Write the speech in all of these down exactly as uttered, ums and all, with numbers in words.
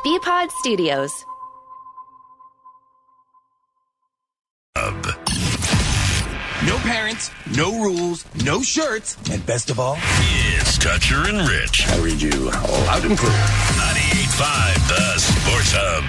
B-Pod Studios. No parents, no rules, no shirts, and best of all, it's Toucher and Rich. I read you loud and clear. ninety-eight point five, the Sports Hub.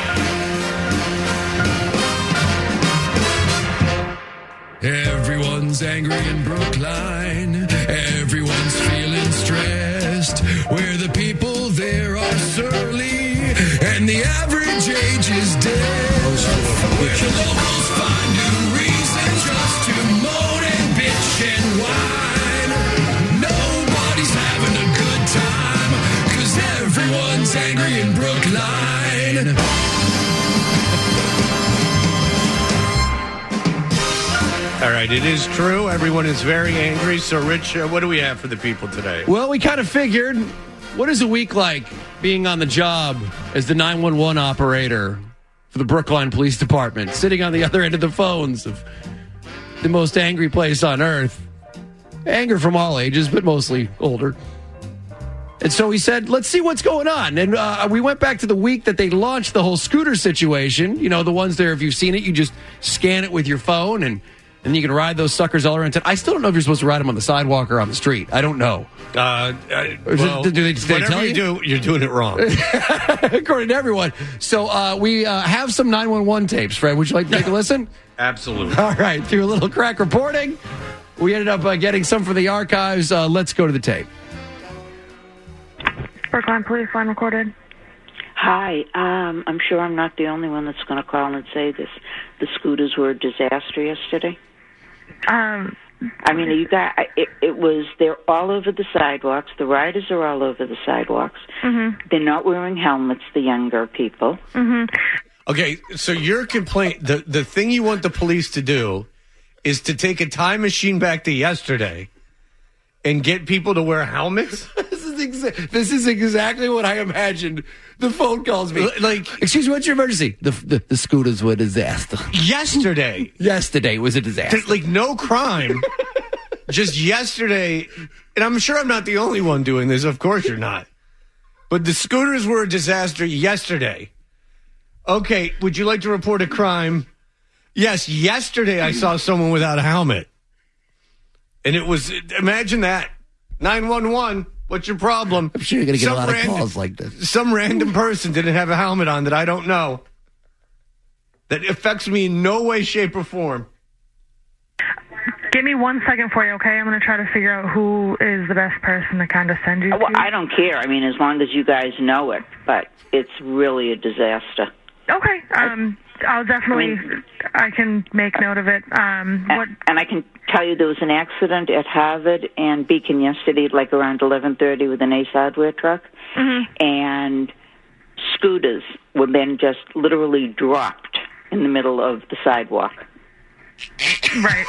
Everyone's angry in Brookline. Everyone's feeling stressed. Where the people there are surly, and the average age is dead. Where the locals find new reasons just to moan and bitch and whine. Nobody's having a good time, 'cause everyone's angry in Brookline. All right, it is true. Everyone is very angry. So, Rich, uh, what do we have for the people today? Well, we kind of figured, what is a week like being on the job as the nine one one operator for the Brookline Police Department, sitting on the other end of the phones of the most angry place on earth? Anger from all ages, but mostly older. And so we said, let's see what's going on. And uh, we went back to the week that they launched the whole scooter situation. You know, the ones there, if you've seen it, you just scan it with your phone and And you can ride those suckers all around town. I still don't know if you're supposed to ride them on the sidewalk or on the street. I don't know. Uh, uh, well, do they, do they whatever tell you, you do, you're doing it wrong. According to everyone. So uh, we uh, have some nine one one tapes. Fred, would you like to take a listen? Absolutely. All right. Through a little crack reporting, we ended up uh, getting some for the archives. Uh, let's go to the tape. Brookline Police line recorded. Hi. Um, I'm sure I'm not the only one that's going to call and say this. The scooters were a disaster yesterday. Um, I mean, you got it, it was, they're all over the sidewalks. The riders are all over the sidewalks. Mm-hmm. They're not wearing helmets, the younger people. Mm-hmm. Okay, so your complaint, the, the thing you want the police to do is to take a time machine back to yesterday and get people to wear helmets? This is exa- this is exactly what I imagined. The phone calls me. Like, excuse me, what's your emergency? The, the, the scooters were a disaster. Yesterday. Yesterday was a disaster. Like, no crime. Just yesterday. And I'm sure I'm not the only one doing this. Of course you're not. But the scooters were a disaster yesterday. Okay, would you like to report a crime? Yes, yesterday I saw someone without a helmet. And it was, imagine that. nine one one, what's your problem? I'm sure you're going to get Some a lot random, of calls like this. Some random person didn't have a helmet on that I don't know. That affects me in no way, shape, or form. Give me one second for you, okay? I'm going to try to figure out who is the best person to kind of send you Well, to. I don't care. I mean, as long as you guys know it. But it's really a disaster. Okay. Um, I'll definitely, I mean, I can make note of it. Um, what? And, and I can tell you there was an accident at Harvard and Beacon yesterday, like around eleven thirty, with an Ace Hardware truck. Mm-hmm. And scooters were then just literally dropped in the middle of the sidewalk. Right.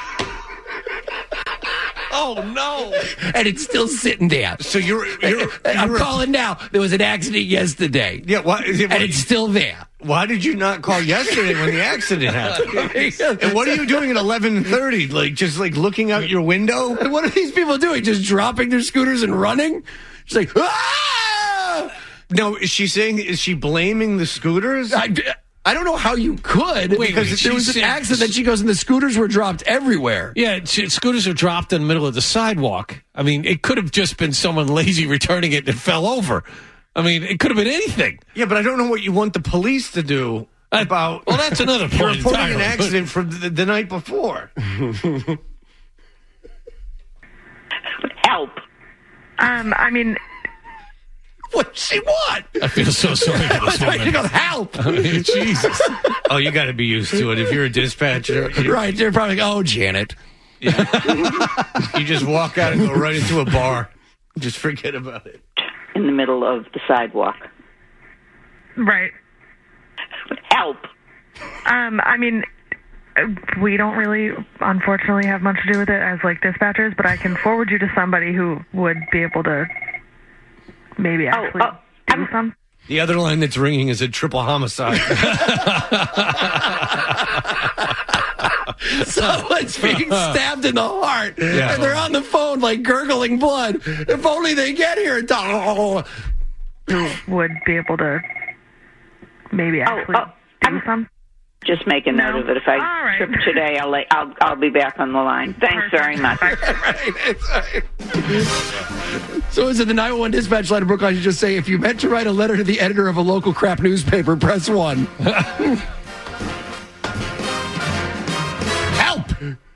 Oh, no. And it's still sitting there. So you're... you're, you're I'm calling now. There was an accident yesterday. Yeah, why, and it's still there. Why did you not call yesterday when the accident happened? And what are you doing at eleven thirty? Like, just like looking out your window? What are these people doing? Just dropping their scooters and running? She's like, ah! No, is she saying, is she blaming the scooters? I, I don't know how you could. Wait, because wait, there was an accident. She goes, and the scooters were dropped everywhere. Yeah, scooters are dropped in the middle of the sidewalk. I mean, it could have just been someone lazy returning it that fell over. I mean, it could have been anything. Yeah, but I don't know what you want the police to do about... Well, that's another point. Reporting entirely. an accident from the, the night before. Help. Um, I mean... What does she want? I feel so sorry for this woman. She goes, help. I mean, Jesus. Oh, you got to be used to it. If you're a dispatcher... You, right, they're probably like, oh, Janet. Yeah. You just walk out and go right into a bar. Just forget about it. In the middle of the sidewalk. Right. Help. Um, I mean, we don't really, unfortunately, have much to do with it as, like, dispatchers, but I can forward you to somebody who would be able to maybe actually oh, do I'm, some. The other line that's ringing is a triple homicide. Someone's being stabbed in the heart, Yeah. and they're on the phone, like, gurgling blood. If only they get here in time. Oh. who would be able to maybe actually oh, do I'm- some. Just make a note No. of it. If I All right. trip today, I'll, let, I'll I'll be back on the line. Thanks Perfect. very much. So is it the nine one one dispatch line in Brookline? You just say, if you meant to write a letter to the editor of a local crap newspaper, press one. Help!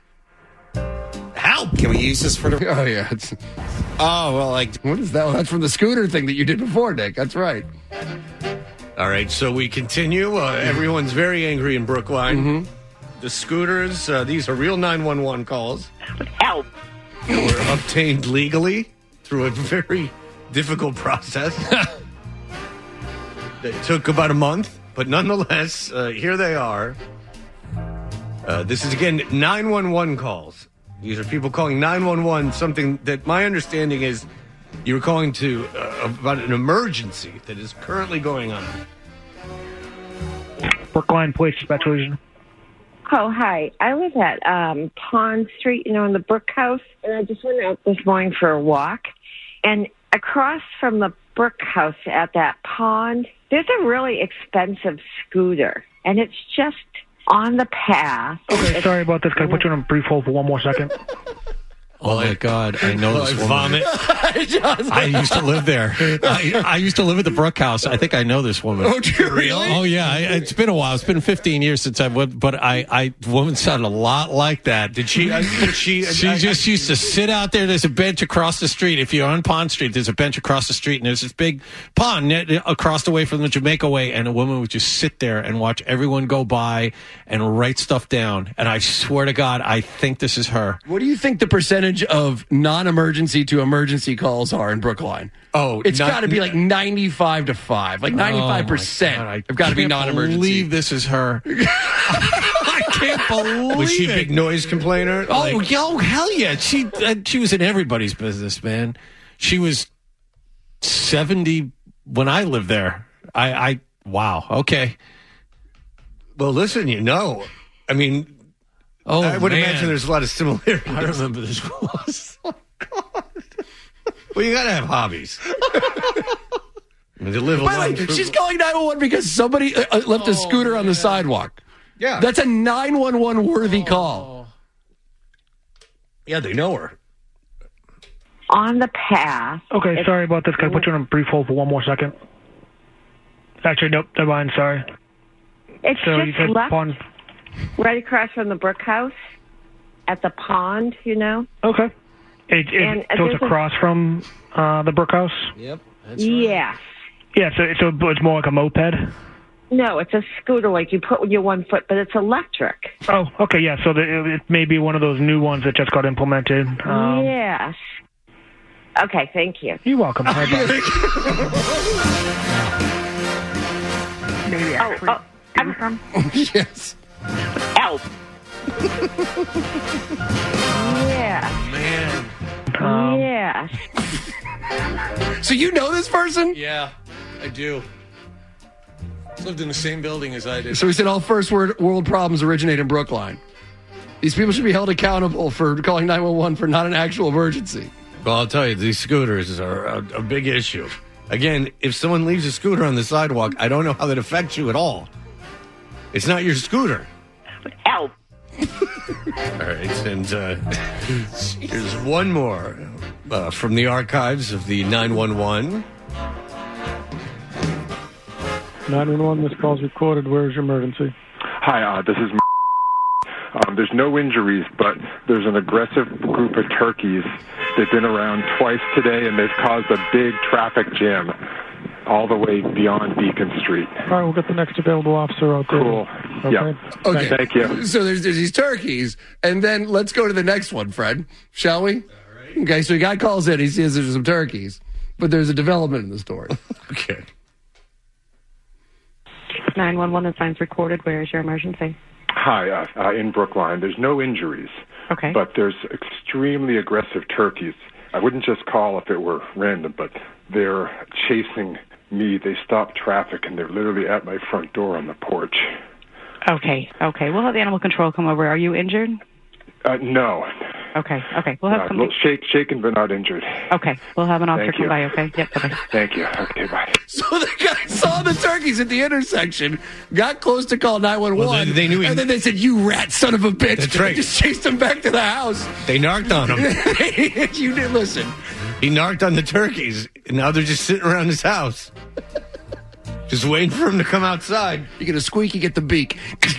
Help! Can we use this for the... Oh, yeah. It's, Oh, well, like... what is that? Well, that's from the scooter thing that you did before, Nick. That's right. All right, so we continue. Uh, everyone's very angry in Brookline. The scooters, uh, these are real nine one one calls. Help. Were obtained legally through a very difficult process. It took about a month, but nonetheless, uh, here they are. Uh, this is, again, nine one one calls. These are people calling nine one one, something that my understanding is you were calling to uh, about an emergency that is currently going on. Brookline Police Dispatch. Oh, hi. I live at um, Pond Street, you know, in the Brook House, and I just went out this morning for a walk. And across from the Brook House at that pond, there's a really expensive scooter, and it's just on the path. Okay, sorry about this. Can I put you on a brief hold for one more second? Oh, my God. I know Well, this I woman. vomit. I used to live there. I, I used to live at the Brook House. I think I know this woman. Oh, do you really? Oh, yeah. I, it's been a while. It's been fifteen years since I went, but I, I, the woman sounded a lot like that. Did she? Uh, did she? She I- just used to sit out there. There's a bench across the street. If you're on Pond Street, there's a bench across the street, and there's this big pond ne- across the way from the Jamaica Way, and a woman would just sit there and watch everyone go by and write stuff down. And I swear to God, I think this is her. What do you think the percentage of non-emergency to emergency calls are in Brookline? Oh, It's not- got to be like ninety-five to five. Like ninety-five percent Oh, my God, I have got to be can't non-emergency. believe this is her. I can't believe Was she a it. big noise complainer? Oh, Like- yo, hell yeah. She uh, she was in everybody's business, man. She was seventy when I lived there. I, I wow, okay. Well, listen, you know, I mean, Oh, I would man. imagine there's a lot of similarities. I remember this was. Well, you got to have hobbies. I mean, to live a By the long, way, fruitful- she's calling nine one one because somebody uh, uh, left a scooter on the sidewalk. Yeah, That's a nine one one worthy call. yeah, they know her. On the path. Okay, It's- sorry about this. Can I put you on a brief hold for one more second? Actually, nope, never mind. Sorry. It's So you just said left pond. right across from the Brook House at the pond, you know? Okay. It, it, And, uh, so it's there's a- across from uh, the Brook House? Yep. Yes. Yeah, so, so it's more like a moped? No, it's a scooter like you put with your one foot, but it's electric. Oh, okay, yeah. So the, it, it may be one of those new ones that just got implemented. Um, Yes. Okay, thank you. You're welcome. Bye bye. Maybe actually oh, do some. Yes. Help. Yes. Man, Um, Yes. So you know this person? Yeah, I do. Lived in the same building as I did. So we said all first word world problems originate in Brookline. These people should be held accountable for calling nine one one for not an actual emergency. well, I'll tell you, these scooters are a, a big issue. Again, if someone leaves a scooter on the sidewalk, I don't know how that affects you at all. It's not your scooter. Help. All right, and uh, here's one more uh, from the archives of the nine one one. nine one one, this call's recorded. Where's your emergency? Hi, uh, this is. Um, there's no injuries, but there's an aggressive group of turkeys. They've been around twice today, and they've caused a big traffic jam all the way beyond Beacon Street. All right, we'll get the next available officer out there. Cool. Yeah. Okay. Thank you. So there's, there's these turkeys, and then let's go to the next one, Fred. Shall we? Okay, so a guy calls in. He says there's some turkeys, but there's a development in the story. Okay. nine one one, the sign's recorded. Where is your emergency? Hi, uh, uh, in Brookline. There's no injuries, Okay. but there's extremely aggressive turkeys. I wouldn't just call if it were random, but they're chasing me. They stop traffic, and they're literally at my front door on the porch. Okay, okay. We'll have animal control come over. Are you injured? Uh, no, Okay, okay. We'll have Uh, somebody. shake, shaken but not injured. Okay, we'll have an officer Thank come you. by, okay? Yep, bye-bye. Thank you. Okay, bye. So the guy saw the turkeys at the intersection, got close to call nine one one, Well, they- they knew he- and then they said, "You rat son of a bitch!" That's right. Just chased him back to the house. They narked on him. You did listen. He narked on the turkeys, and now they're just sitting around his house. Just waiting for him to come outside. You get a squeak, you get the beak.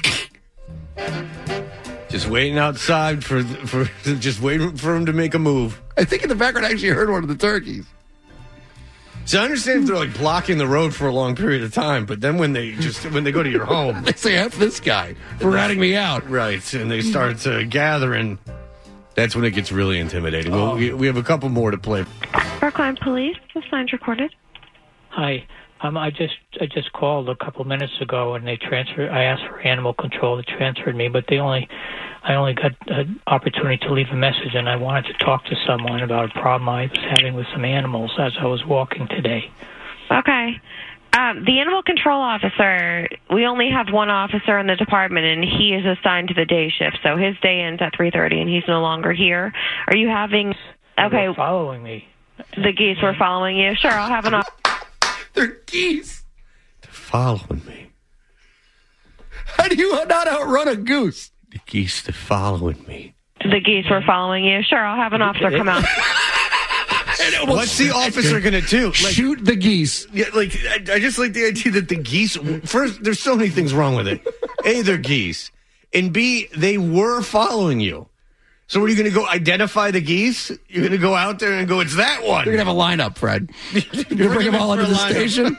Just waiting outside for for just waiting for him to make a move. I think in the background I actually heard one of the turkeys. So I understand if they're like blocking the road for a long period of time, but then when they just when they go to your home, They say, F this guy for ratting me out. right, and they start uh, gathering, that's when it gets really intimidating. Well, we, we have a couple more to play. Brookline Police, the sign's recorded. Hi. Um, I just I just called a couple minutes ago, and they transferred. I asked for animal control. They transferred me, but they only I only got an opportunity to leave a message, and I wanted to talk to someone about a problem I was having with some animals as I was walking today. Okay. Um, the animal control officer, we only have one officer in the department, and he is assigned to the day shift, so his day ends at three thirty, and he's no longer here. Are you having... Okay. They're following me. The geese were following you. Sure, I'll have an... Op- They're geese. They're following me. How do you not outrun a goose? The geese, they're following me. the geese were following you. Sure, I'll have an officer come out. What's the officer going to do? Like, shoot the geese. Yeah, like I, I just like the idea that the geese. First, there's so many things wrong with it. A, they're geese, and B, they were following you. So, are you going to go identify the geese? You're going to go out there and go, "It's that one." You're going to have a lineup, Fred. You're going to bring them all into the station.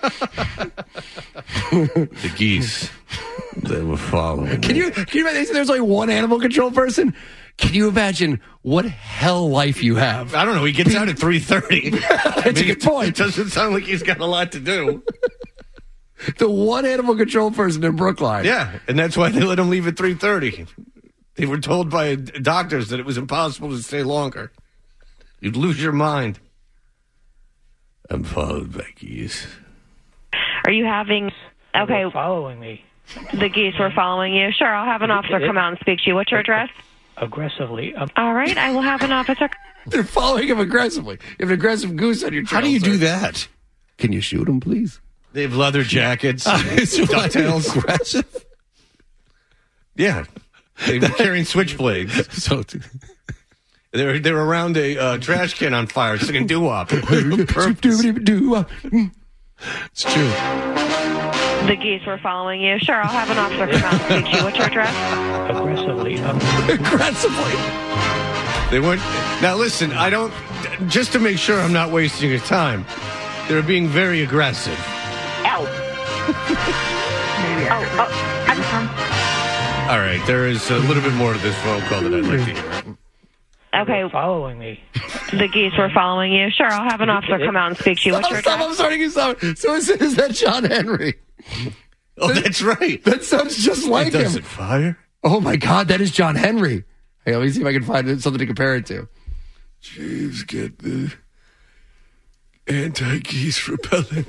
The geese, they were following. Can you? Can you imagine? There's only one animal control person. Can you imagine what hell life you have? I don't know. He gets out at three thirty. That's a good point. It doesn't sound like he's got a lot to do. The one animal control person in Brookline. Yeah, and that's why they let him leave at three thirty. They were told by doctors that it was impossible to stay longer. You'd lose your mind. I'm followed by geese. Are you having... Okay. They were following me. The geese were following you. Sure, I'll have an officer come out and speak to you. What's your address? Aggressively. Um, All right, I will have an officer... They're following him aggressively. You have an aggressive goose on your trail. How do you sir. do that? Can you shoot him, please? They have leather jackets, ducktails. Aggressive? Yeah. They were carrying switchblades. So, They're, they're around a uh, trash can on fire singing doo-wop. It's true. The geese were following you. Sure, I'll have an officer come out and speak to you. What's your address? aggressively. Um, Aggressively. They weren't. Now listen, I don't. Just to make sure I'm not wasting your time, they're being very aggressive. Ow. oh, oh, I'm from... All right, there is a little bit more to this phone call that I'd like to hear. Okay. Following me. The geese were following you. Sure, I'll have an officer come out and speak to you. What's Stop, your stop, address? I'm starting to stop. So is, is that John Henry? Oh, that's right. That sounds just like Does him. it fire? Oh my God, that is John Henry. Hey, let me see if I can find something to compare it to. James, get the anti-geese repellent.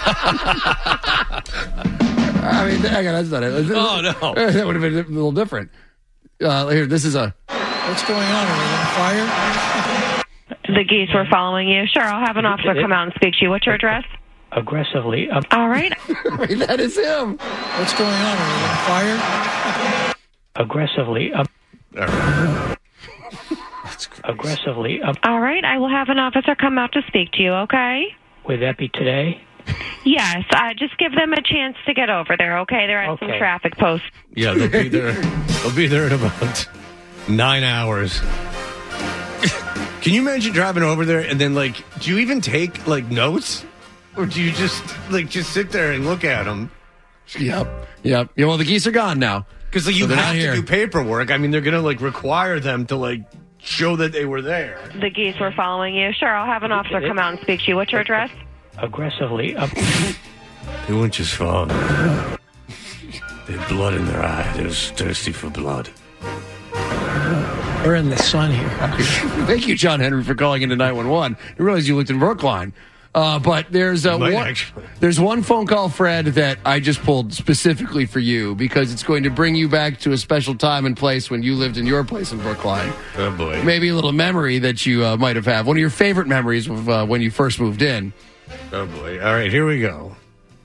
I mean, hang on, that's not it. Oh, no. That would have been a little different. Uh, here, this is a... What's going on? Are we on fire? The geese were following you. Sure, I'll have an officer come out and speak to you. What's your address? Aggressively. Um, All right. I mean, that is him. What's going on? Are we on fire? aggressively. Um, All right. aggressively. Um, All right, I will have an officer come out to speak to you, okay? would that be today? Yes, uh, just give them a chance to get over there, okay? They're at some Okay. traffic posts. Yeah, they'll be there. They'll be there in about nine hours. Can you imagine driving over there and then, like, do you even take like notes, or do you just like just sit there and look at them? Yep. Yep. Yeah, well, the geese are gone now. Because like, So you they're have not to here. do paperwork. I mean, they're gonna like require them to like show that they were there. The geese were following you. Sure, I'll have an officer come out and speak to you. What's your address? Aggressively. Um, They weren't just falling. They had blood in their eye. They was thirsty for blood. We're in the sun here. Thank you, John Henry, for calling into nine one one. I realized you looked in Brookline. Uh, but there's uh, Might one, actually. there's one phone call, Fred, that I just pulled specifically for you because it's going to bring you back to a special time and place when you lived in your place in Brookline. Oh, boy. Maybe a little memory that you uh, might have had. One of your favorite memories of uh, when you first moved in. Oh, boy. All right, here we go.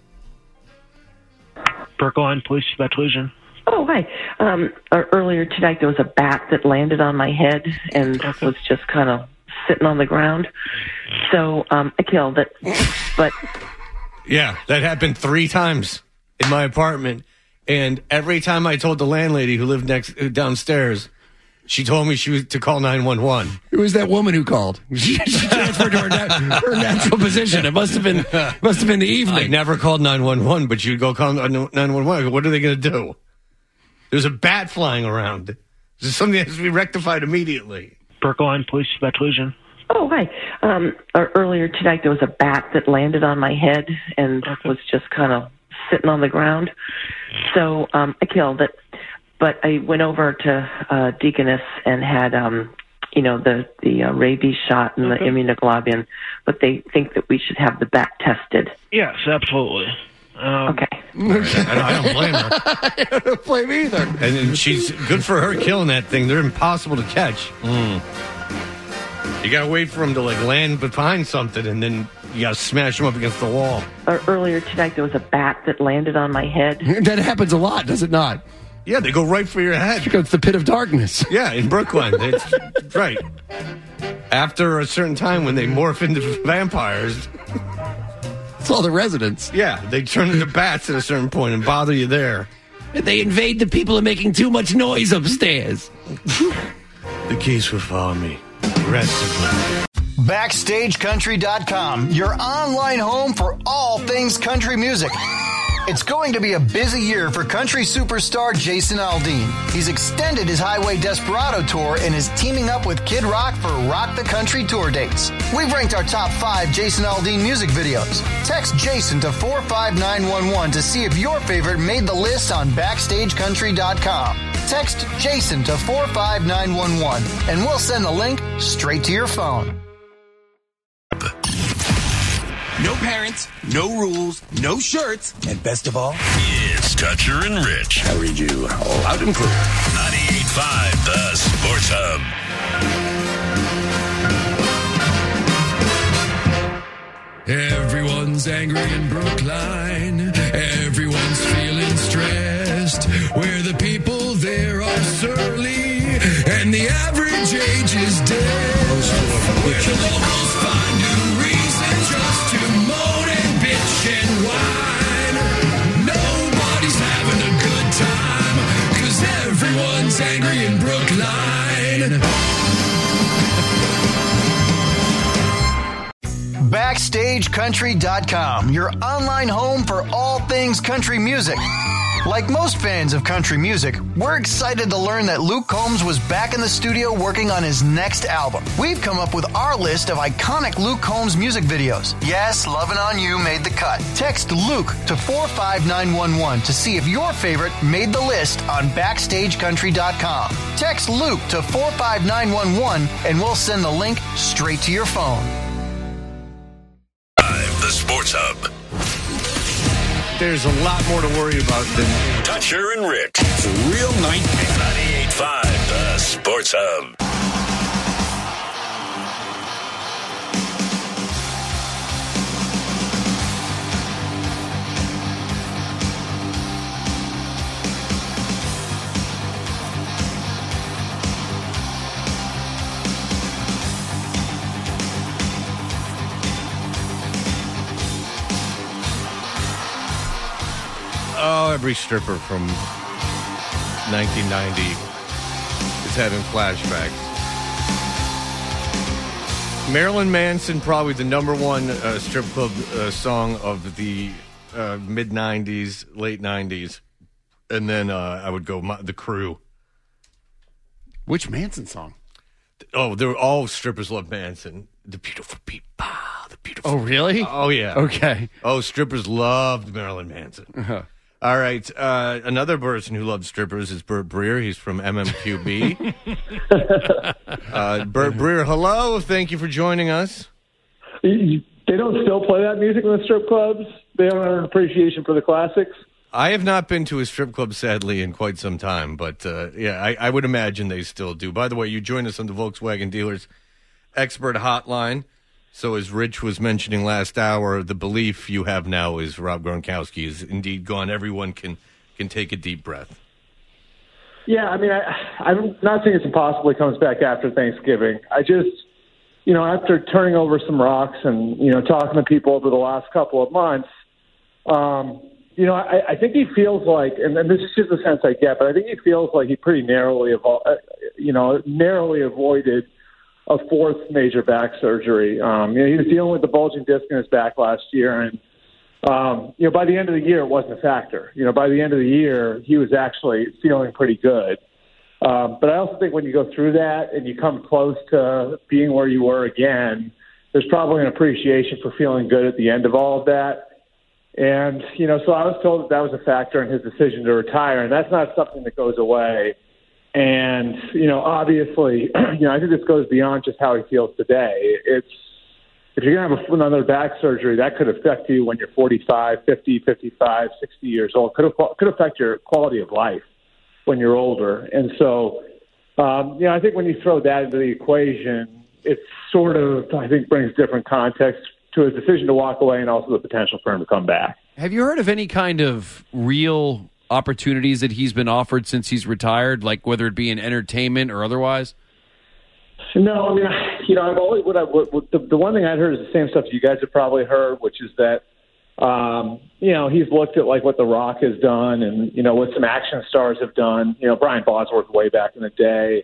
Brookline Police Dispatch. Oh, hi. Um, uh, earlier tonight, there was a bat that landed on my head and was just kind of sitting on the ground. So um, I killed it. But Yeah, that happened three times in my apartment. And every time I told the landlady who lived next downstairs, she told me she was to call nine one one. It was that woman who called. She, she transferred to her, na- her natural position. It must have been must have been the evening. I never called nine one one, but you'd go call nine one one. I go, what are they going to do? There's a bat flying around. This is something that has to be rectified immediately. Brookline Police Dispatch. Oh, hi. Um, uh, earlier tonight, there was a bat that landed on my head and was just kind of sitting on the ground. So um, I killed it. But I went over to uh, Deaconess and had, um, you know, the, the uh, rabies shot and the immunoglobulin. But they think that we should have the bat tested. Yes, absolutely. Um, okay. I, I don't blame her. I don't blame either. And, and she's good for her killing that thing. They're impossible to catch. Mm. You got to wait for them to, like, land behind something, and then you got to smash them up against the wall. Uh, earlier tonight, there was a bat that landed on my head. That happens a lot, does it not? Yeah, they go right for your head. It's the pit of darkness. Yeah, in Brooklyn. It's right. After a certain time when they morph into vampires. It's all the residents. Yeah, they turn into bats at a certain point and bother you there. And they invade the people who are making too much noise upstairs. The case will follow me aggressively. Backstage Country dot com, your online home for all things country music. It's going to be a busy year for country superstar Jason Aldean. He's extended his Highway Desperado tour and is teaming up with Kid Rock for Rock the Country tour dates. We've ranked our top five Jason Aldean music videos. Text Jason to four five nine one one to see if your favorite made the list on Backstage Country dot com. Text Jason to four five nine one one and we'll send the link straight to your phone. No parents, no rules, no shirts, and best of all, it's Toucher and Rich. I read you loud and clear. ninety-eight point five, the Sports Hub. Everyone's angry in Brookline. Everyone's feeling stressed. Where the people there are surly, and the average age is dead. Where the locals find new reasons just to moan and bitch and whine. Nobody's having a good time, 'cause everyone's angry in Brookline. Backstage Country dot com, your online home for all things country music. Like most fans of country music, we're excited to learn that Luke Combs was back in the studio working on his next album. We've come up with our list of iconic Luke Combs music videos. Yes, Lovin' On You made the cut. Text Luke to four five nine one one to see if your favorite made the list on Backstage Country dot com. Text Luke to four five nine one one and we'll send the link straight to your phone. The Sports Hub. There's a lot more to worry about than Toucher and Rich. It's a real nightmare. ninety-eight point five, the Sports Hub. Oh, every stripper from nineteen ninety is having flashbacks. Marilyn Manson, probably the number one uh, strip club uh, song of the uh, mid nineties, late nineties. And then uh, I would go my, The Crew. Which Manson song? Oh, they were all strippers love Manson. The Beautiful People. The Beautiful. Oh, really? Oh, yeah. Okay. Oh, strippers loved Marilyn Manson. Uh-huh. All right. Uh, another person who loves strippers is Bert Breer. He's from M M Q B. uh, Bert Breer, hello. Thank you for joining us. They don't still play that music in the strip clubs? They don't have an appreciation for the classics? I have not been to a strip club, sadly, in quite some time. But, uh, yeah, I, I would imagine they still do. By the way, you joined us on the Volkswagen Dealers Expert Hotline. So as Rich was mentioning last hour, the belief you have now is Rob Gronkowski is indeed gone. Everyone can, can take a deep breath. Yeah, I mean, I, I'm not saying it's impossible he comes back after Thanksgiving. I just, you know, after turning over some rocks and, you know, talking to people over the last couple of months, um, you know, I, I think he feels like, and, and this is just the sense I get, but I think he feels like he pretty narrowly, avo- you know, narrowly avoided a fourth major back surgery. Um, you know, he was dealing with the bulging disc in his back last year, and um, you know, by the end of the year, it wasn't a factor. You know, by the end of the year, he was actually feeling pretty good. Um, but I also think when you go through that and you come close to being where you were again, there's probably an appreciation for feeling good at the end of all of that. And you know, so I was told that that was a factor in his decision to retire, and that's not something that goes away. And, you know, obviously, you know, I think this goes beyond just how he feels today. It's, if you're going to have another back surgery, that could affect you when you're forty-five, fifty, fifty-five, sixty years old. Could could affect your quality of life when you're older. And so, um, you know, I think when you throw that into the equation, it sort of, I think, brings different context to his decision to walk away and also the potential for him to come back. Have you heard of any kind of real opportunities that he's been offered since he's retired, like whether it be in entertainment or otherwise? No, I mean, you know, I've always what I what, what, the, the one thing I'd heard is the same stuff you guys have probably heard, which is that um, you know, he's looked at like what The Rock has done and you know what some action stars have done. You know, Brian Bosworth way back in the day,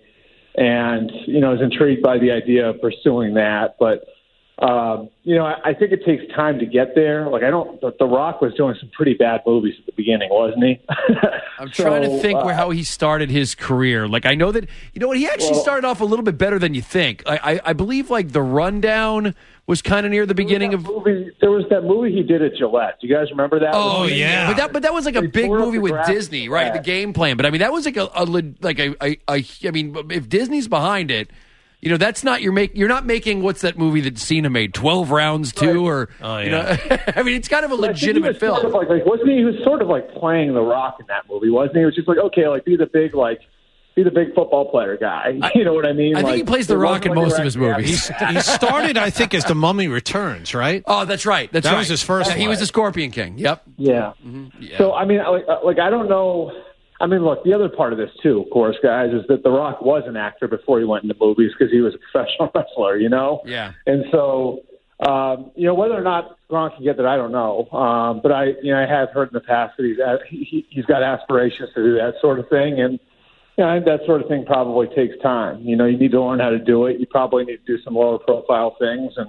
and you know, is intrigued by the idea of pursuing that, but. Um, you know, I, I think it takes time to get there. Like, I don't. The, the Rock was doing some pretty bad movies at the beginning, wasn't he? I'm so, trying to think uh, where, how he started his career. Like, I know that you know what he actually well, started off a little bit better than you think. I, I, I believe like The Rundown was kind of near the beginning of. Movie, there was that movie he did at Gillette. Do you guys remember that? Oh yeah, but that but that was like a They big tore up movie the with graphics Disney, right? for The that. game plan. But I mean, that was like a, a leg- like a, a, a I mean, if Disney's behind it. You know, that's not your make. You're not making what's that movie that Cena made, twelve Rounds two, or Oh, you yeah. know, I mean, it's kind of a But I think he legitimate was sort film. of like, like, wasn't he? He was sort of like playing The Rock in that movie, wasn't he? It was just like, okay, like be the big like. Be the big football player guy. You know what I mean? I think like, he plays The it Rock wasn't in like most a of his rap- movies. He started, I think, as The Mummy Returns, right? Oh, that's right. That's That right. was his first Yeah, he one. was the Scorpion King. Yep. Yeah. yeah. So I mean, like, like I don't know. I mean, look, the other part of this too, of course, guys, is that The Rock was an actor before he went into movies because he was a professional wrestler. You know. Yeah. And so, um, you know, whether or not Gronk can get that, I don't know. Um, but I, you know, I have heard in the past that he's uh, he, he's got aspirations to do that sort of thing, and you know, I think that sort of thing probably takes time. You know, you need to learn how to do it. You probably need to do some lower profile things, and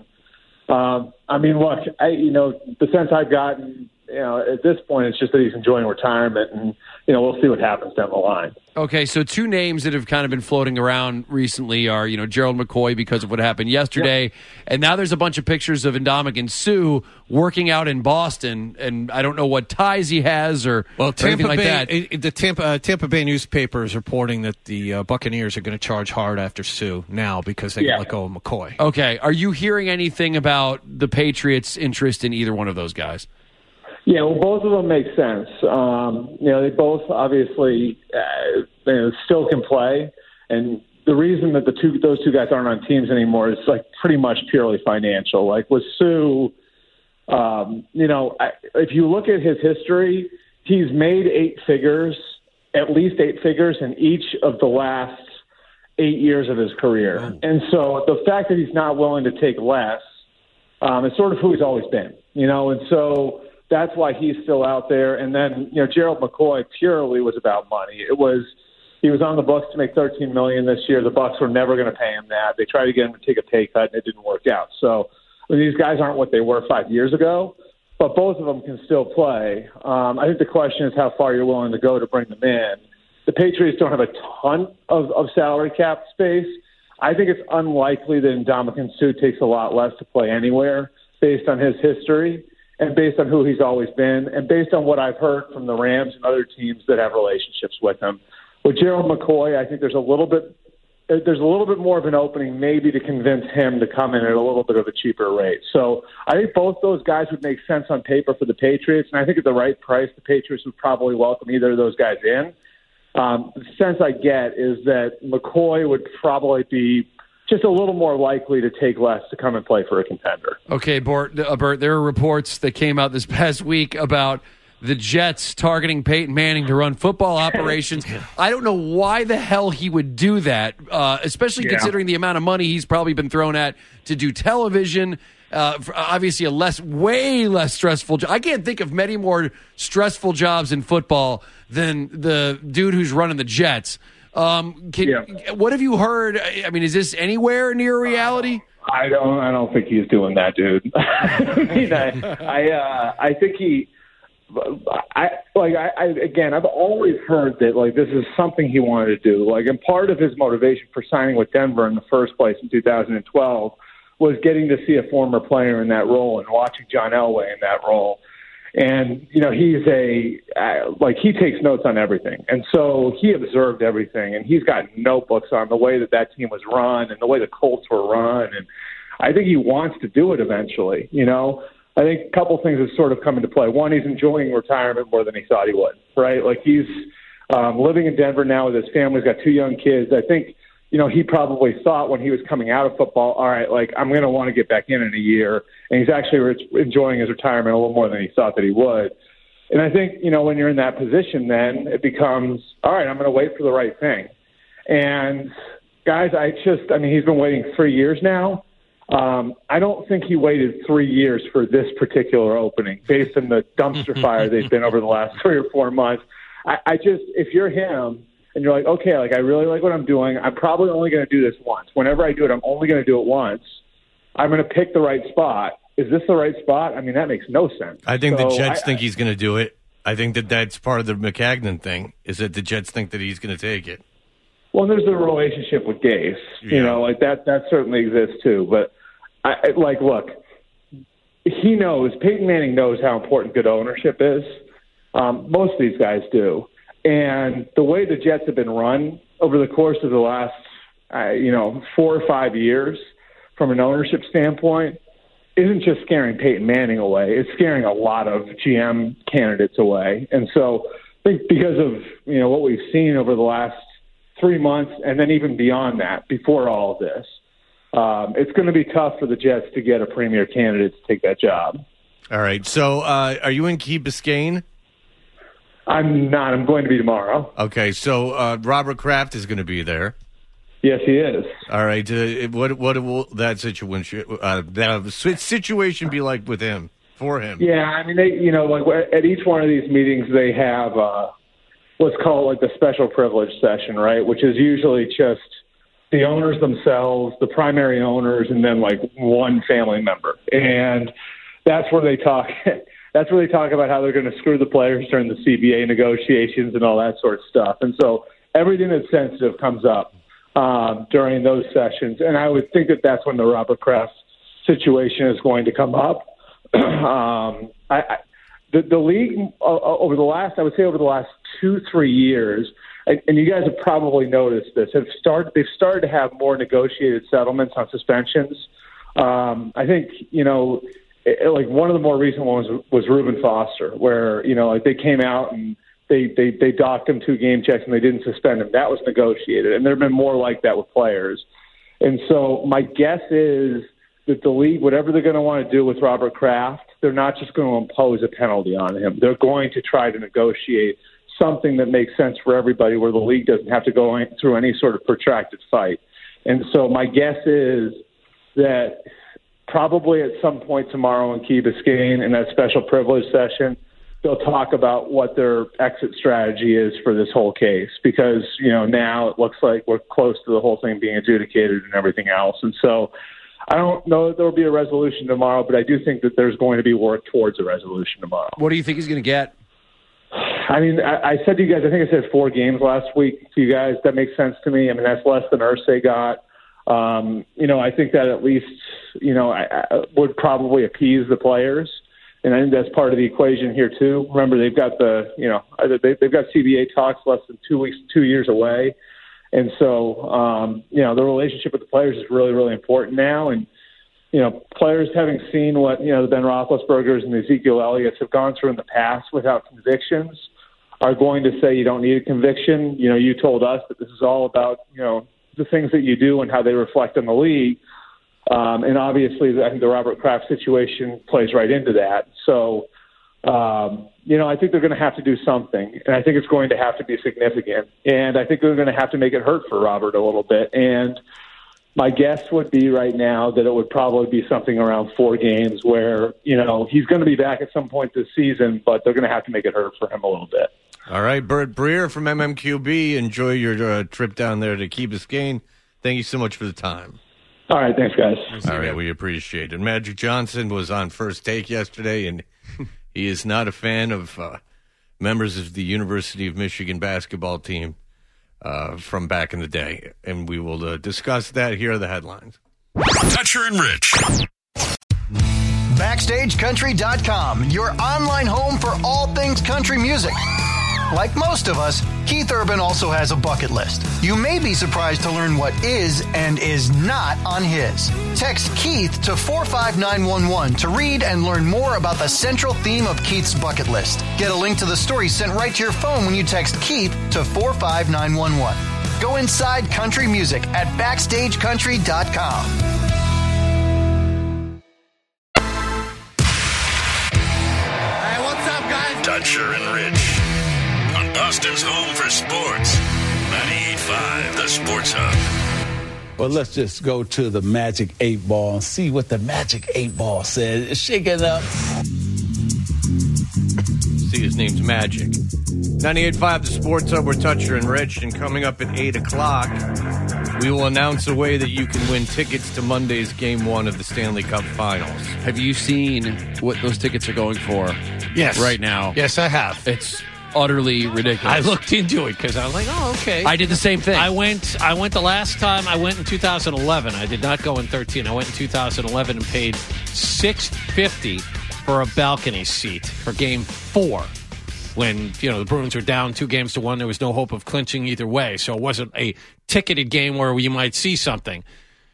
um, I mean, look, I, you know, the sense I've gotten. You know, at this point, it's just that he's enjoying retirement, and you know, we'll see what happens down the line. Okay, so two names that have kind of been floating around recently are, you know, Gerald McCoy because of what happened yesterday, and now there's a bunch of pictures of Ndamukong Suh working out in Boston, and I don't know what ties he has or, Well, or Tampa anything like Bay, that. it- the Tampa, uh, Tampa Bay newspaper is reporting that the uh, Buccaneers are going to charge hard after Sue now because they Yeah. let go of McCoy. Okay, are you hearing anything about the Patriots' interest in either one of those guys? Yeah, well, both of them make sense. Um, you know, they both obviously uh, you know, still can play, and the reason that the two those two guys aren't on teams anymore is like pretty much purely financial. Like with Sue, um, you know, I, if you look at his history, he's made eight figures, at least eight figures in each of the last eight years of his career, Oh. and so the fact that he's not willing to take less um, is sort of who he's always been. You know, and so. That's why he's still out there. And then, you know, Gerald McCoy purely was about money. It was he was on the Bucs to make thirteen million dollars this year. The Bucs were never going to pay him that. They tried to get him to take a pay cut, and it didn't work out. So I mean, these guys aren't what they were five years ago, but both of them can still play. Um, I think the question is how far you're willing to go to bring them in. The Patriots don't have a ton of, of salary cap space. I think it's unlikely that Ndamukong Suh takes a lot less to play anywhere based on his history. And based on who he's always been, and based on what I've heard from the Rams and other teams that have relationships with him. With Gerald McCoy, I think there's a little bit there's a little bit more of an opening maybe to convince him to come in at a little bit of a cheaper rate. So I think both those guys would make sense on paper for the Patriots, and I think at the right price, the Patriots would probably welcome either of those guys in. Um, the sense I get is that McCoy would probably be just a little more likely to take less to come and play for a contender. Okay, Bert, uh, Bert, there are reports that came out this past week about the Jets targeting Peyton Manning to run football operations. I don't know why the hell he would do that, uh, especially Yeah. considering the amount of money he's probably been thrown at to do television. Uh, for obviously, a less, way less stressful job. I can't think of many more stressful jobs in football than the dude who's running the Jets. Um, can, Yeah. What have you heard? I mean, is this anywhere near reality? I don't. I don't think he's doing that, dude. I mean, I, I, uh, I think he. I like. I, I again. I've always heard that like this is something he wanted to do. Like, and part of his motivation for signing with Denver in the first place in two thousand twelve was getting to see a former player in that role and watching John Elway in that role. And, you know, he's a, uh, like, he takes notes on everything. And so he observed everything, and he's got notebooks on the way that that team was run and the way the Colts were run. And I think he wants to do it eventually, you know. I think a couple things have sort of come into play. One, he's enjoying retirement more than he thought he would, right? Like, he's um, living in Denver now with his family. He's got two young kids. I think, you know, he probably thought when he was coming out of football, all right, like, I'm going to want to get back in in a year. And he's actually re- enjoying his retirement a little more than he thought that he would. And I think, you know, when you're in that position, then it becomes, all right, I'm going to wait for the right thing. And, guys, I just, I mean, he's been waiting three years now. Um, I don't think he waited three years for this particular opening based on the dumpster fire they've been over the last three or four months. I, I just, if you're him, and you're like, okay, like I really like what I'm doing. I'm probably only going to do this once. Whenever I do it, I'm only going to do it once. I'm going to pick the right spot. Is this the right spot? I mean, that makes no sense. I think so the Jets I, think he's going to do it. I think that that's part of the McCagnon thing, is that the Jets think that he's going to take it. Well, there's the relationship with Gase. Yeah. You know, like that, that certainly exists too. But, I, I like, look, he knows, Peyton Manning knows how important good ownership is. Um, most of these guys do. And the way the Jets have been run over the course of the last, uh, you know, four or five years from an ownership standpoint isn't just scaring Peyton Manning away. It's scaring a lot of G M candidates away. And so I think because of, you know, what we've seen over the last three months and then even beyond that, before all of this, um, it's going to be tough for the Jets to get a premier candidate to take that job. All right. So uh, are you in Key Biscayne? I'm not. I'm going to be tomorrow. Okay, so uh, Robert Kraft is going to be there. Yes, he is. All right. Uh, what what will that situation uh, that situation be like with him for him? Yeah, I mean, they, you know, like at each one of these meetings, they have uh, what's called like the special privilege session, right? Which is usually just the owners themselves, the primary owners, and then like one family member, and that's where they talk. That's where they talk about how they're going to screw the players during the C B A negotiations and all that sort of stuff. And so everything that's sensitive comes up um, during those sessions. And I would think that that's when the Robert Kraft situation is going to come up. um, I, I, the, the league uh, over the last, I would say over the last two, three years, and, and you guys have probably noticed this, have started, they've started to have more negotiated settlements on suspensions. Um, I think, you know, It, like one of the more recent ones was Reuben Foster, where, you know, like they came out and they, they, they docked him two game checks and they didn't suspend him. That was negotiated. And there have been more like that with players. And so my guess is that the league, whatever they're going to want to do with Robert Kraft, they're not just going to impose a penalty on him. They're going to try to negotiate something that makes sense for everybody where the league doesn't have to go through any sort of protracted fight. And so my guess is that probably at some point tomorrow in Key Biscayne in that special privilege session, they'll talk about what their exit strategy is for this whole case because, you know, now it looks like we're close to the whole thing being adjudicated and everything else. And so I don't know that there will be a resolution tomorrow, but I do think that there's going to be work towards a resolution tomorrow. What do you think he's going to get? I mean, I, I said to you guys, I think I said four games last week to you guys. That makes sense to me. I mean, that's less than Irsay got. Um, you know, I think that at least, you know, I, I would probably appease the players. And I think that's part of the equation here, too. Remember, they've got the, you know, they, they've got C B A talks less than two weeks, two years away. And so, um, you know, the relationship with the players is really, really important now. And, you know, players having seen what, you know, the Ben Roethlisbergers and the Ezekiel Elliott's have gone through in the past without convictions are going to say you don't need a conviction. You know, you told us that this is all about, you know, the things that you do and how they reflect on the league. Um, and obviously, I think the Robert Kraft situation plays right into that. So, um, you know, I think they're going to have to do something, and I think it's going to have to be significant. And I think they're going to have to make it hurt for Robert a little bit. And my guess would be right now that it would probably be something around four games where, you know, he's going to be back at some point this season, but they're going to have to make it hurt for him a little bit. All right, Bert Breer from M M Q B. Enjoy your uh, trip down there to Key Biscayne. Thank you so much for the time. All right, thanks, guys. All right, we appreciate it. Magic Johnson was on First Take yesterday, and he is not a fan of uh, members of the University of Michigan basketball team uh, from back in the day. And we will uh, discuss that. Here are the headlines. Toucher and Rich. Backstage Country dot com, your online home for all things country music. Like most of us, Keith Urban also has a bucket list. You may be surprised to learn what is and is not on his. Text Keith to four five nine one one to read and learn more about the central theme of Keith's bucket list. Get a link to the story sent right to your phone when you text Keith to four five nine one one. Go inside country music at backstage country dot com. Hey, what's up, guys? Toucher and Rich. On Boston's home for sports. ninety-eight point five, the Sports Hub. Well, let's just go to the Magic eight Ball and see what the Magic eight Ball says. Shake it up. See, his name's Magic. ninety-eight point five, the Sports Hub. We're Toucher and Rich. And coming up at eight o'clock, we will announce a way that you can win tickets to Monday's Game one of the Stanley Cup Finals. Have you seen what those tickets are going for? Yes. Right now. Yes, I have. It's utterly ridiculous. I looked into it because I was like, oh, okay. I did the same thing. I went I went the last time. I went in two thousand eleven. I did not go in thirteen. I went in two thousand eleven and paid six hundred fifty dollars for a balcony seat for game four. When, you know, the Bruins were down two games to one, there was no hope of clinching either way. So it wasn't a ticketed game where you might see something.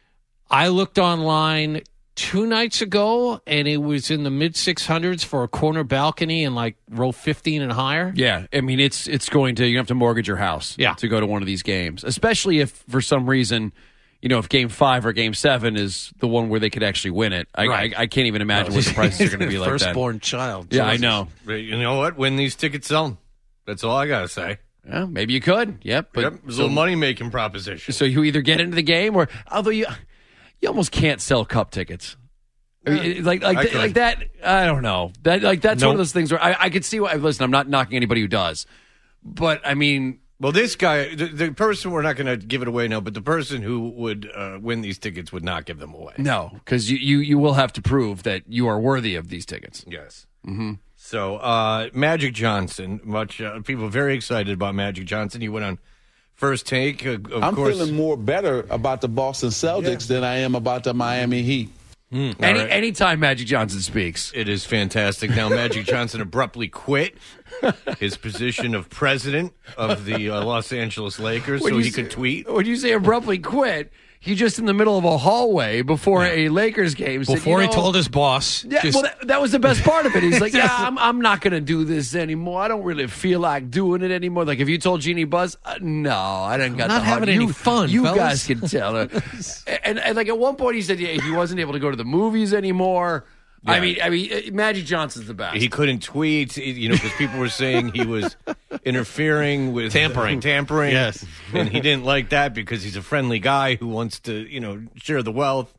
I looked online two nights ago, and it was in the mid six hundreds for a corner balcony in like row fifteen and higher. Yeah, I mean, it's it's going to, you have to mortgage your house yeah. to go to one of these games, especially if for some reason, you know, if game five or game seven is the one where they could actually win it. I, right. I, I can't even imagine what the prices are going to be like that. Firstborn child. Yeah, I know. You know what? Win these tickets, sell them. That's all I got to say. Yeah, maybe you could. Yep. But yep, it was a little money-making proposition. So you either get into the game or, although you you almost can't sell cup tickets. I mean, like like th- like that. I don't know. That like that's nope. one of those things where I, I could see why. Listen, I'm not knocking anybody who does, but I mean, well, this guy, the, the person, we're not going to give it away now, but the person who would uh, win these tickets would not give them away. No, because you, you you will have to prove that you are worthy of these tickets. Yes. Mm-hmm. So uh, Magic Johnson, much uh, people very excited about Magic Johnson. He went on First Take. Uh, of I'm course. feeling more better about the Boston Celtics yeah. than I am about the Miami Heat. Mm, Any right. Anytime Magic Johnson speaks. It is fantastic. Now, Magic Johnson abruptly quit his position of president of the uh, Los Angeles Lakers when so he say, could tweet. When you say abruptly quit, he just in the middle of a hallway before yeah. a Lakers game said, Before you know, he told his boss. Yeah, just, well, that, that was the best part of it. He's like, yeah, I'm, I'm not going to do this anymore. I don't really feel like doing it anymore. Like, if you told Jeannie Buss, uh, no, I didn't got I'm not the having heart. any you, fun, You fellas. guys can tell her. and, and, like, at one point he said yeah, he wasn't able to go to the movies anymore. Yeah. I mean, I mean, Magic Johnson's the best. He couldn't tweet, you know, because people were saying he was interfering with tampering, uh, tampering. Yes, and he didn't like that because he's a friendly guy who wants to, you know, share the wealth.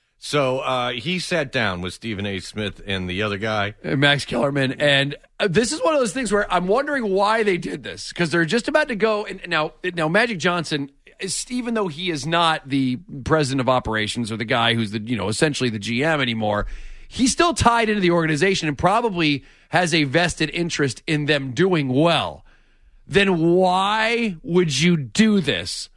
So uh, he sat down with Stephen A. Smith and the other guy, and Max Kellerman, and uh, this is one of those things where I'm wondering why they did this because they're just about to go. And now, now Magic Johnson, even though he is not the president of operations or the guy who's the, you know, essentially the G M anymore. He's still tied into the organization and probably has a vested interest in them doing well. Then why would you do this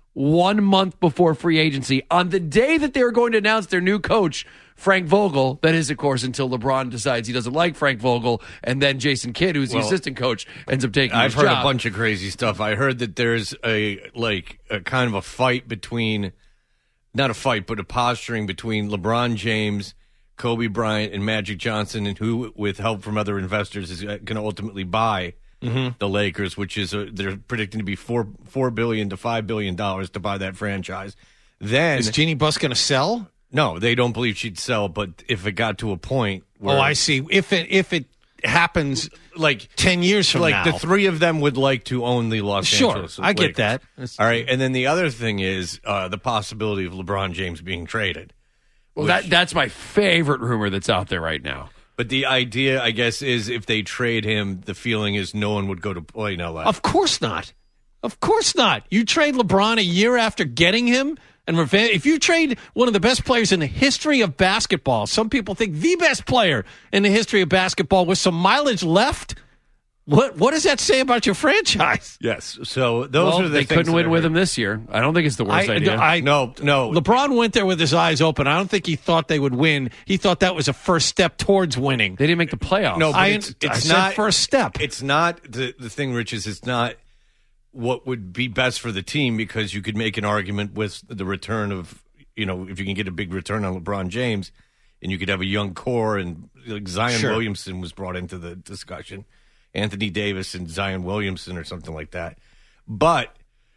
one month before free agency, on the day that they were going to announce their new coach, Frank Vogel. That is, of course, until LeBron decides he doesn't like Frank Vogel, and then Jason Kidd, who's Well, the assistant coach, ends up taking I've his heard job. a bunch of crazy stuff. I heard that there's a like a kind of a fight between, not a fight, but a posturing between LeBron James, Kobe Bryant, and Magic Johnson, and who, with help from other investors, is going to ultimately buy Mhm. the Lakers, which is a, they're predicting to be four four billion to five billion dollars to buy that franchise. Then Is Jeannie Buss going to sell? No, they don't believe she'd sell. But if it got to a point where, Oh, I see. If it if it happens like ten years from like now, the three of them would like to own the Los Sure, Angeles I get Lakers. that. All right, and then the other thing is uh, the possibility of LeBron James being traded. Well, which- that that's my favorite rumor that's out there right now. But the idea, I guess, is if they trade him, the feeling is no one would go to play in L A. Of course not. Of course not. You trade LeBron a year after getting him, and revenge. If you trade one of the best players in the history of basketball, some people think the best player in the history of basketball with some mileage left, what what does that say about your franchise? Yes. So those Well, are the they things couldn't that win I with heard. him this year. I don't think it's the worst I- idea. I- no, no. LeBron went there with his eyes open. I don't think he thought they would win. He thought that was a first step towards winning. They didn't make the playoffs. No, but I, it's, I it's said not first step. It's not the the thing, Rich, is it's not what would be best for the team, because you could make an argument with the return of, you know, if you can get a big return on LeBron James, and you could have a young core, and like Zion Sure. Williamson was brought into the discussion, Anthony Davis and Zion Williamson or something like that. But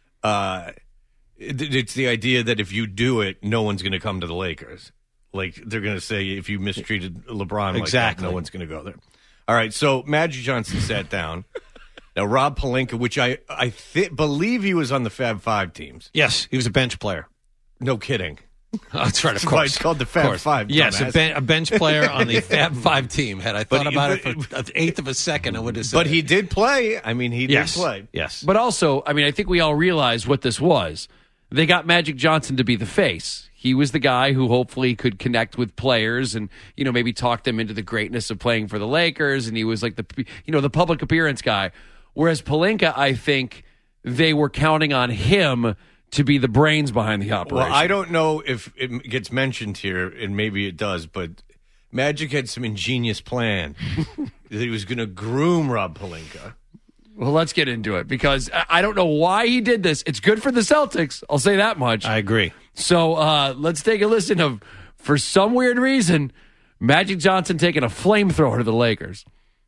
uh, it, it's the idea that if you do it, no one's going to come to the Lakers. Like, they're going to say if you mistreated LeBron like Exactly. that, no one's going to go there. All right, so Magic Johnson sat down. Now, Rob Pelinka, which I, I th- believe he was on the Fab Five teams. Yes, he was a bench player. No kidding. That's right, of That's why course. it's called the Of Fab course. Five. Yes, a, dumbass. ben- a bench player on the Fab Five team. Had I thought But he- about it but- for an eighth of a second, I would have said But it. he did play. I mean, he Yes. did play. Yes. But also, I mean, I think we all realized what this was. They got Magic Johnson to be the face. He was the guy who hopefully could connect with players and, you know, maybe talk them into the greatness of playing for the Lakers. And he was like the, you know, the public appearance guy. Whereas Pelinka, I think they were counting on him to be the brains behind the operation. Well, I don't know if it gets mentioned here, and maybe it does, but Magic had some ingenious plan that he was going to groom Rob Pelinka. Well, let's get into it, because I I don't know why he did this. It's good for the Celtics. I'll say that much. I agree. So uh, let's take a listen of, for some weird reason, Magic Johnson taking a flamethrower to the Lakers.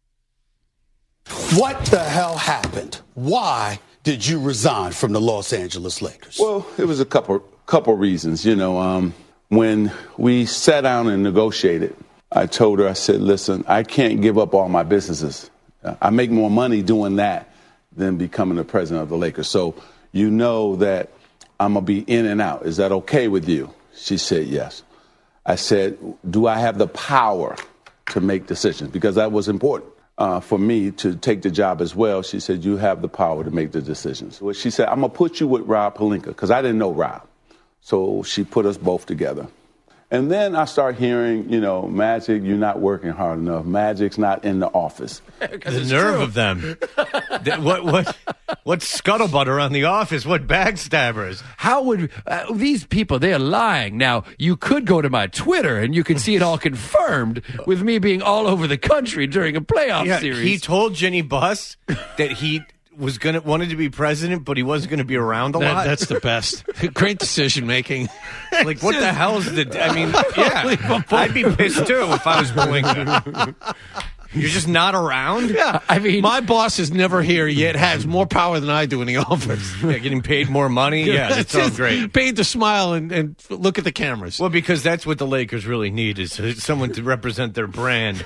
What the hell happened? Why did you resign from the Los Angeles Lakers? Well, it was a couple couple reasons. You know, um, when we sat down and negotiated, I told her, I said, listen, I can't give up all my businesses. I make more money doing that than becoming the president of the Lakers. So you know that I'm going to be in and out. Is that okay with you? She said yes. I said, do I have the power to make decisions? Because that was important. Uh, for me to take the job as well. She said, you have the power to make the decisions. Well, she said, I'm going to put you with Rob Pelinka, because I didn't know Rob. So she put us both together. And then I start hearing, you know, Magic, you're not working hard enough. Magic's not in the office. The nerve of them. Th- what what what scuttlebutt around the office? What backstabbers? How would uh, these people, they are lying. Now, you could go to my Twitter and you can see it all confirmed with me being all over the country during a playoff Yeah, series. he told Jenny Buss that he was gonna wanted to be president, but he wasn't going to be around a That- lot. that's the best. Great decision making. Like, what the hell's the? I mean, yeah, I'd be pissed too if I was Pelinka. You're just not around. Yeah, I mean, my boss is never here yet. Has more power than I do in the office. Yeah, getting paid more money. Yeah, that's all Just great. Paid to smile and, and look at the cameras. Well, because that's what the Lakers really need is someone to represent their brand.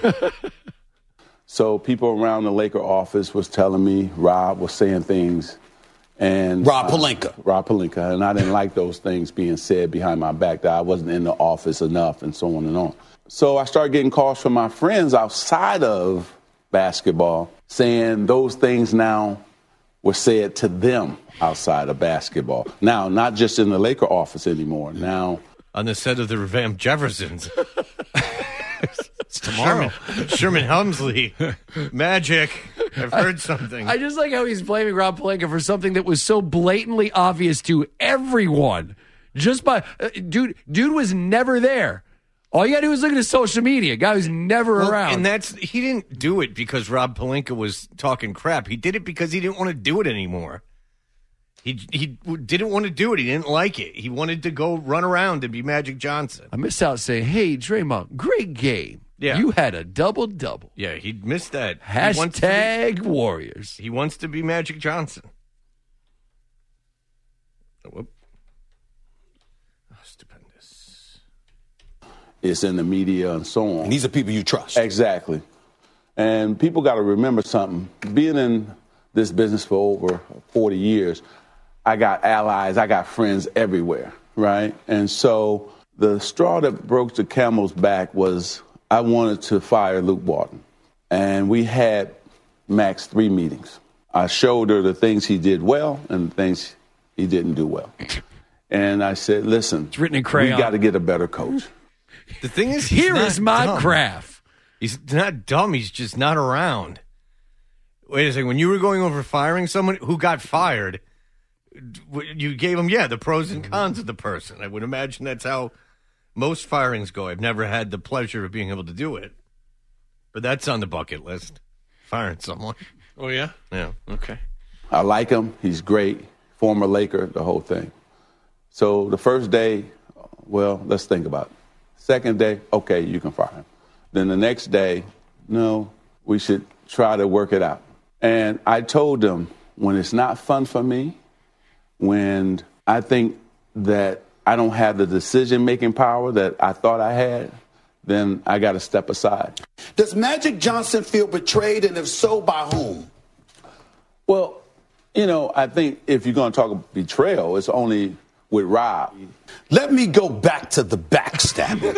So people around the Laker office was telling me Rob was saying things. And Rob uh, Pelinka. Rob Pelinka. And I didn't like those things being said behind my back, that I wasn't in the office enough and so on and on. So I started getting calls from my friends outside of basketball saying those things now were said to them outside of basketball. Now, not just in the Laker office anymore. Now, on the set of the revamped Jeffersons. It's tomorrow. Sherman, Sherman Helmsley. Magic. I've heard something. I just like how he's blaming Rob Pelinka for something that was so blatantly obvious to everyone. Just by uh, dude, dude was never there. All you got to do is look at his social media. Guy who's never Well, around. And that's he didn't do it because Rob Pelinka was talking crap. He did it because he didn't want to do it anymore. He he didn't want to do it. He didn't like it. He wanted to go run around and be Magic Johnson. I missed out saying, "Hey, Draymond, great game. Yeah. You had a double double." Yeah, he missed that. He wants to Hashtag be- Warriors. He wants to be Magic Johnson. Oh, whoop. Oh, stupendous. It's in the media and so on. And these are people you trust. Exactly. And people got to remember something. Being in this business for over forty years, I got allies, I got friends everywhere, right? And so the straw that broke the camel's back was I wanted to fire Luke Walton. And we had max three meetings. I showed her the things he did well and the things he didn't do well. And I said, listen, It's written in crayon. we got to get a better coach. The thing is, he's Here not is my dumb. graph. He's not dumb. He's just not around. Wait a second. When you were going over firing someone who got fired, you gave him, yeah, the pros and cons of the person. I would imagine that's how most firings go. I've never had the pleasure of being able to do it. But that's on the bucket list. Firing someone. Oh, yeah? Yeah. Okay. I like him. He's great. Former Laker, the whole thing. So the first day, well, let's think about it. Second day, okay, you can fire him. Then the next day, no, we should try to work it out. And I told them, when it's not fun for me, when I think that I don't have the decision-making power that I thought I had, then I got to step aside. Does Magic Johnson feel betrayed, and if so, by whom? Well, you know, I think if you're going to talk betrayal, it's only with Rob. Let me go back to the backstabbing.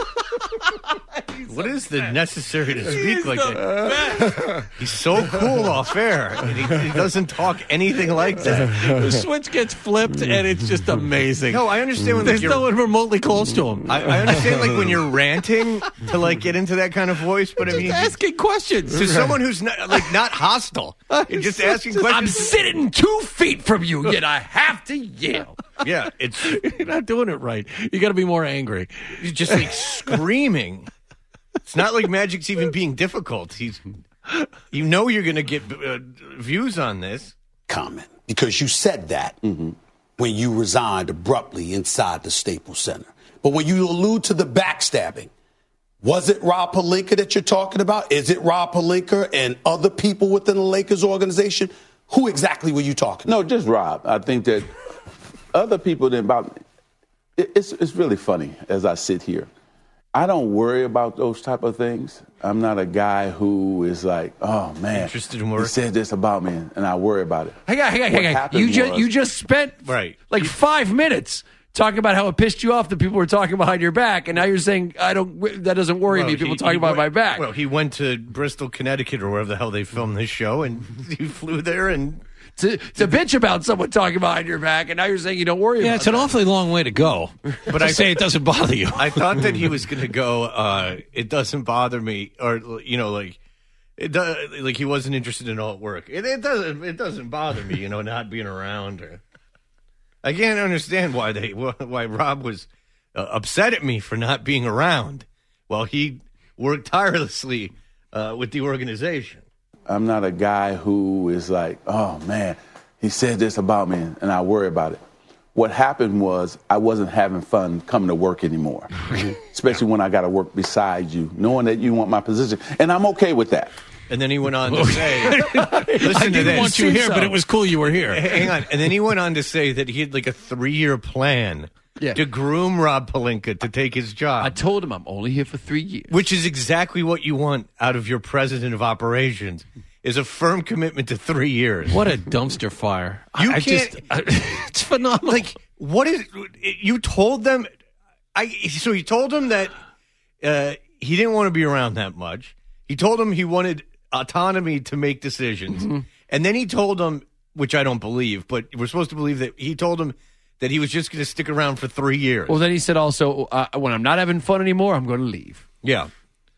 What is the necessary to speak like that? He's so cool off air. And he, he doesn't talk anything like that. The switch gets flipped, and it's just amazing. No, I understand when There's you're, no one remotely close to him. I, I understand like when you're ranting to like get into that kind of voice, but I mean, Just asking questions. to someone who's not, like not hostile, you're just asking I'm questions. sitting two feet from you, yet I have to yell. Yeah, it's You're not doing it right. You got to be more angry. he's just like screaming. It's not like Magic's even being difficult. He's, you know, you're going to get uh, views on this. Comment. Because you said that Mm-hmm. when you resigned abruptly inside the Staples Center. But when you allude to the backstabbing, was it Rob Pelinka that you're talking about? Is it Rob Pelinka and other people within the Lakers organization? Who exactly were you talking No, just Rob. I think that other people didn't bother me. It, it's, it's really funny as I sit here. I don't worry about those type of things. I'm not a guy who is like, oh, man, Interested in work? he said this about me, and I worry about it. Hang on, hang on, What hang on. happened You just was- you just spent Right. like five minutes talking about how it pissed you off that people were talking behind your back, and now you're saying I don't. That doesn't worry Well, me. People he- talking he behind went- my back. Well, he went to Bristol, Connecticut, or wherever the hell they filmed this show, and he flew there and. to, to bitch about someone talking behind your back, and now you're saying you don't worry Yeah, about it's an that. awfully long way to go. But I say it doesn't bother you. I thought that he was going to go. Uh, it doesn't bother me, or you know, like it does. Like he wasn't interested in all work. It, it doesn't. It doesn't bother me, you know, not being around. Or I can't understand why they why Rob was uh, upset at me for not being around while he worked tirelessly uh, with the organization. I'm not a guy who is like, oh, man, he said this about me, and I worry about it. What happened was I wasn't having fun coming to work anymore, especially when I got to work beside you, knowing that you want my position. And I'm okay with that. And then he went on to say, listen I to didn't this. want you here, but it was cool you were here. Hang on. And then he went on to say that he had like a three-year plan Yeah. to groom Rob Pelinka to take his job. I told him I'm only here for three years. Which is exactly what you want out of your president of operations, is a firm commitment to three years. What a dumpster fire. You I, I can't- just, I, it's phenomenal. Like, what is, you told them, I, so he told them that uh, he didn't want to be around that much. He told them he wanted autonomy to make decisions. Mm-hmm. And then he told them, which I don't believe, but we're supposed to believe that he told them that he was just going to stick around for three years. Well, then he said also, uh, when I'm not having fun anymore, I'm going to leave. Yeah.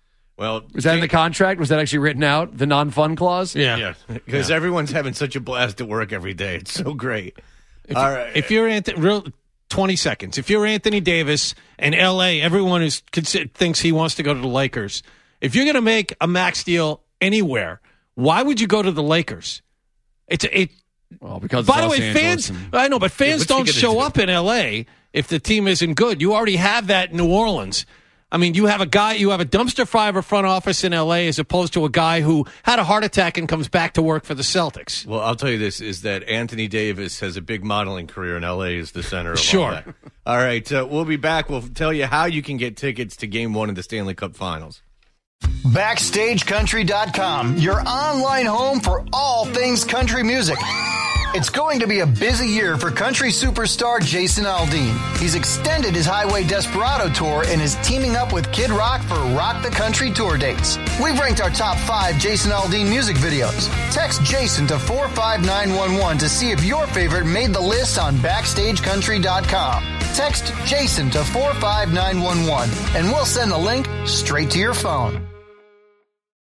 Well, was that in the contract? Was that actually written out? The non-fun clause? Yeah, because yeah. everyone's having such a blast at work every day. It's so great. If, All right, if you're Anthony, real twenty seconds. If you're Anthony Davis and L A, everyone is thinks he wants to go to the Lakers. If you're going to make a max deal anywhere, why would you go to the Lakers? It's it. Well, because by the Los way, Angeles fans. And, I know, but fans yeah, don't show up in L A if the team isn't good. You already have that in New Orleans. I mean, you have a guy, you have a dumpster fire front office in L A as opposed to a guy who had a heart attack and comes back to work for the Celtics. Well, I'll tell you this, is that Anthony Davis has a big modeling career, and L A is the center of sure. all that. All right, uh, we'll be back. We'll tell you how you can get tickets to Game one of the Stanley Cup Finals. Backstage Country dot com, your online home for all things country music. It's going to be a busy year for country superstar Jason Aldean. He's extended his Highway Desperado tour and is teaming up with Kid Rock for Rock the Country tour dates. We've ranked our top five Jason Aldean music videos. Text Jason to four five nine one one to see if your favorite made the list on Backstage Country dot com. Text Jason to four five nine one one and we'll send the link straight to your phone.